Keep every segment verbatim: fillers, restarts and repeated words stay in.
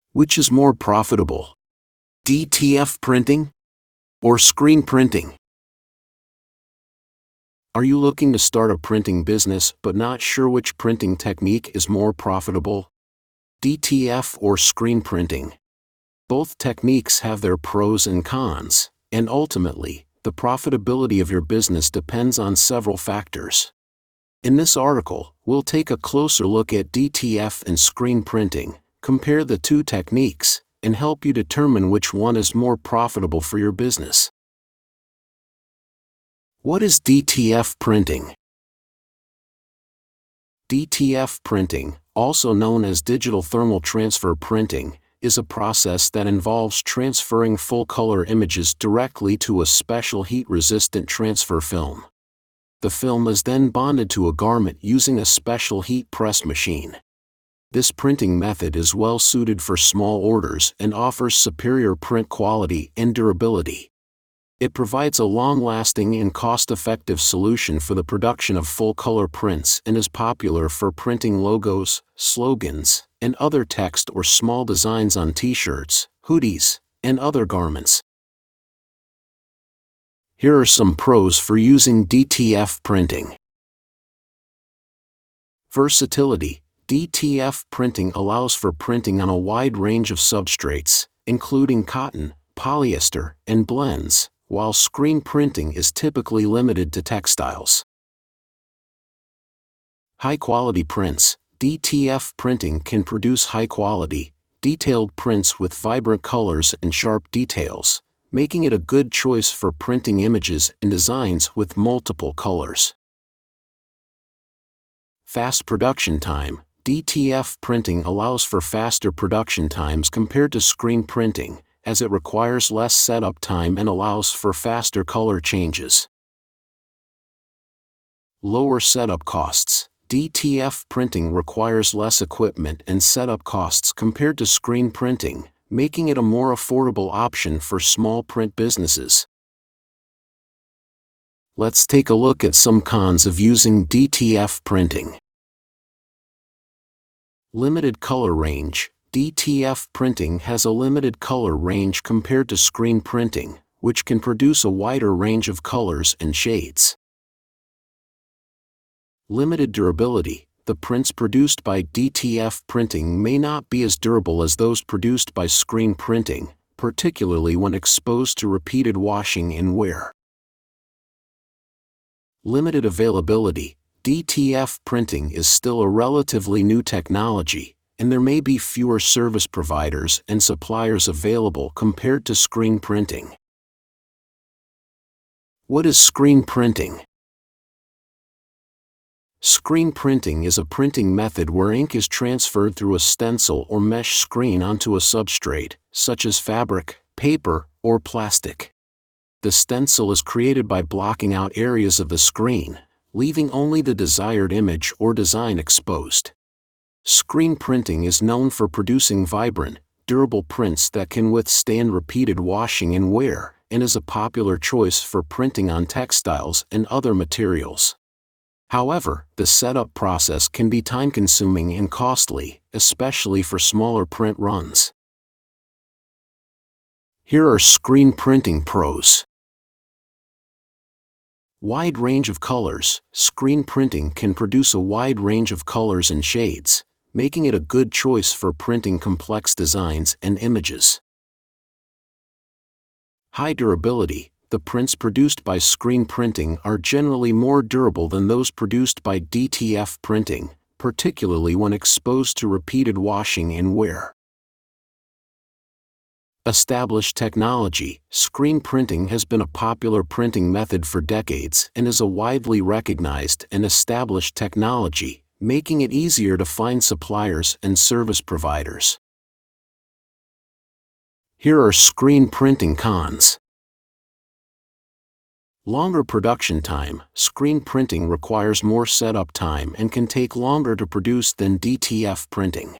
Which is more profitable? D T F printing or screen printing? Are you looking to start a printing business but not sure which printing technique is more profitable? D T F or screen printing? Both techniques have their pros and cons, and ultimately, the profitability of your business depends on several factors. In this article, we'll take a closer look at D T F and screen printing, compare the two techniques, and help you determine which one is more profitable for your business. What is D T F printing? D T F printing, also known as digital thermal transfer printing, is a process that involves transferring full-color images directly to a special heat-resistant transfer film. The film is then bonded to a garment using a special heat press machine. This printing method is well suited for small orders and offers superior print quality and durability. It provides a long-lasting and cost-effective solution for the production of full-color prints and is popular for printing logos, slogans, and other text or small designs on t-shirts, hoodies, and other garments. Here are some pros for using D T F printing. Versatility. D T F printing allows for printing on a wide range of substrates, including cotton, polyester, and blends, while screen printing is typically limited to textiles. High-quality prints. D T F printing can produce high-quality, detailed prints with vibrant colors and sharp details, making it a good choice for printing images and designs with multiple colors. Fast production time. D T F printing allows for faster production times compared to screen printing, as it requires less setup time and allows for faster color changes. Lower setup costs. D T F printing requires less equipment and setup costs compared to screen printing, making it a more affordable option for small print businesses. Let's take a look at some cons of using D T F printing. Limited color range. D T F printing has a limited color range compared to screen printing, which can produce a wider range of colors and shades. Limited durability. The prints produced by D T F printing may not be as durable as those produced by screen printing, particularly when exposed to repeated washing and wear. Limited availability. D T F printing is still a relatively new technology, and there may be fewer service providers and suppliers available compared to screen printing. What is screen printing? Screen printing is a printing method where ink is transferred through a stencil or mesh screen onto a substrate, such as fabric, paper, or plastic. The stencil is created by blocking out areas of the screen, leaving only the desired image or design exposed. Screen printing is known for producing vibrant, durable prints that can withstand repeated washing and wear, and is a popular choice for printing on textiles and other materials. However, the setup process can be time-consuming and costly, especially for smaller print runs. Here are screen printing pros. Wide range of colors. Screen printing can produce a wide range of colors and shades, making it a good choice for printing complex designs and images. High durability. The prints produced by screen printing are generally more durable than those produced by D T F printing, particularly when exposed to repeated washing and wear. Established technology. Screen printing has been a popular printing method for decades and is a widely recognized and established technology, making it easier to find suppliers and service providers. Here are screen printing cons. Longer production time. Screen printing requires more setup time and can take longer to produce than D T F printing.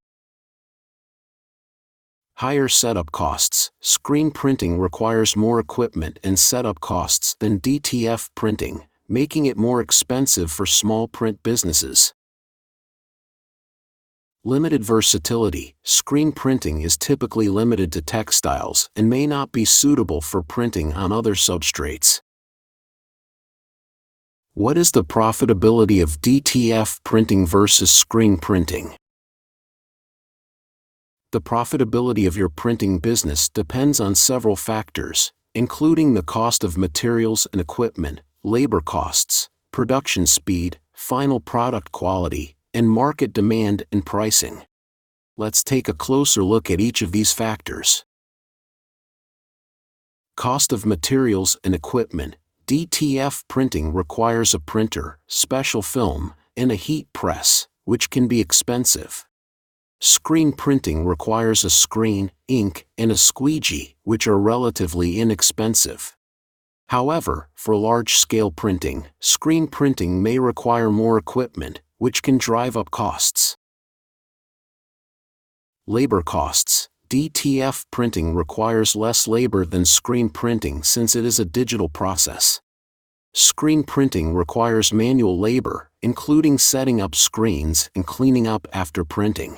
Higher setup costs. Screen printing requires more equipment and setup costs than D T F printing, making it more expensive for small print businesses. Limited versatility. Screen printing is typically limited to textiles and may not be suitable for printing on other substrates. What is the profitability of D T F printing versus screen printing? The profitability of your printing business depends on several factors, including the cost of materials and equipment, labor costs, production speed, final product quality, and market demand and pricing. Let's take a closer look at each of these factors. Cost of materials and equipment. D T F printing requires a printer, special film, and a heat press, which can be expensive. Screen printing requires a screen, ink, and a squeegee, which are relatively inexpensive. However, for large-scale printing, screen printing may require more equipment, which can drive up costs. Labor costs. D T F printing requires less labor than screen printing since it is a digital process. Screen printing requires manual labor, including setting up screens and cleaning up after printing.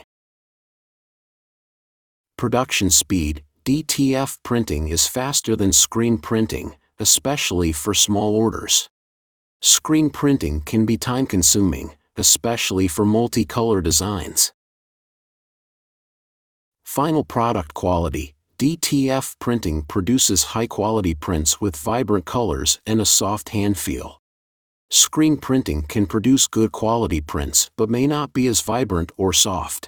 Production speed. D T F printing is faster than screen printing, especially for small orders. Screen printing can be time-consuming, especially for multicolor designs. Final product quality. D T F printing produces high-quality prints with vibrant colors and a soft hand feel. Screen printing can produce good quality prints but may not be as vibrant or soft.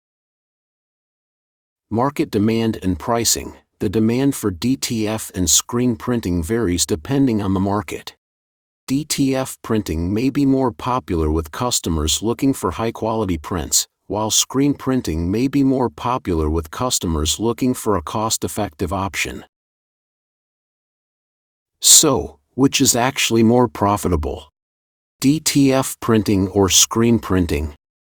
Market demand and pricing. The demand for D T F and screen printing varies depending on the market. D T F printing may be more popular with customers looking for high-quality prints, while screen printing may be more popular with customers looking for a cost-effective option. So, which is actually more profitable? D T F printing or screen printing?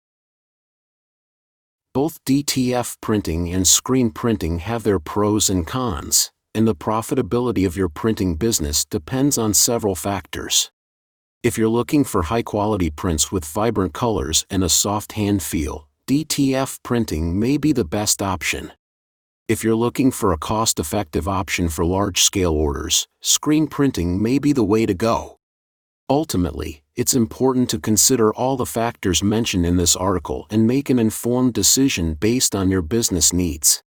Both D T F printing and screen printing have their pros and cons, and the profitability of your printing business depends on several factors. If you're looking for high-quality prints with vibrant colors and a soft hand feel, D T F printing may be the best option. If you're looking for a cost-effective option for large-scale orders, screen printing may be the way to go. Ultimately, it's important to consider all the factors mentioned in this article and make an informed decision based on your business needs.